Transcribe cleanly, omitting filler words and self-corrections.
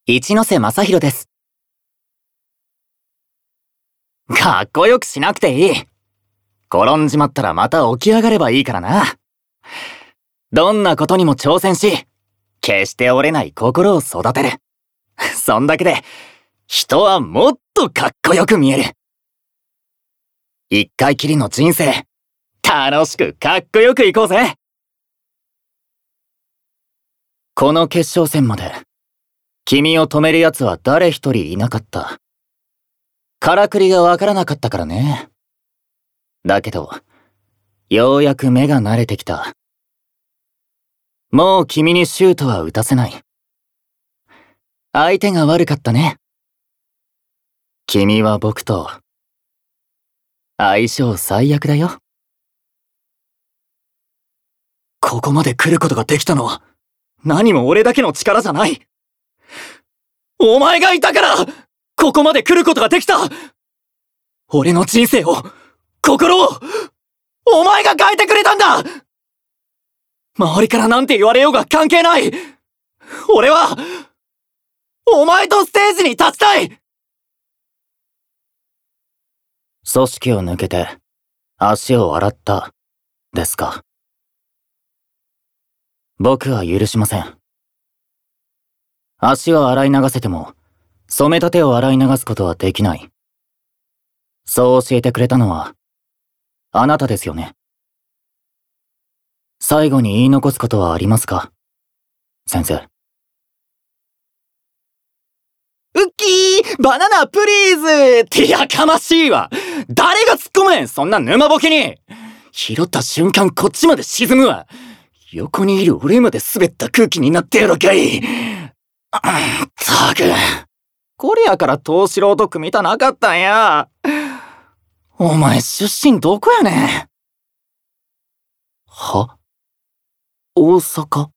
一ノ瀬正弘です。かっこよくしなくていい。転んじまったらまた起き上がればいいからな。どんなことにも挑戦し、決して折れない心を育てる。そんだけで、人はもっとかっこよく見える。一回きりの人生、楽しくかっこよくいこうぜ。この決勝戦まで、君を止める奴は誰一人いなかった。からくりがわからなかったからね。だけど、ようやく目が慣れてきた。もう君にシュートは打たせない。相手が悪かったね。君は僕と、相性最悪だよ。ここまで来ることができたのは、何も俺だけの力じゃない。お前がいたから、ここまで来ることができた。俺の人生を、心を、お前が変えてくれたんだ。周りからなんて言われようが関係ない。俺は、お前とステージに立ちたい。組織を抜けて、足を洗った、ですか。僕は許しません。足を洗い流せても、染めた手を洗い流すことはできない。そう教えてくれたのは、あなたですよね。最後に言い残すことはありますか、先生。ウッキー、バナナプリーズってやかましいわ。誰が突っ込むねん、そんな沼ボケに。拾った瞬間こっちまで沈むわ。横にいる俺まで滑った空気になってやろかい。ったく。これやから東四郎と組みたなかったんや。お前出身どこやねん。は？大阪？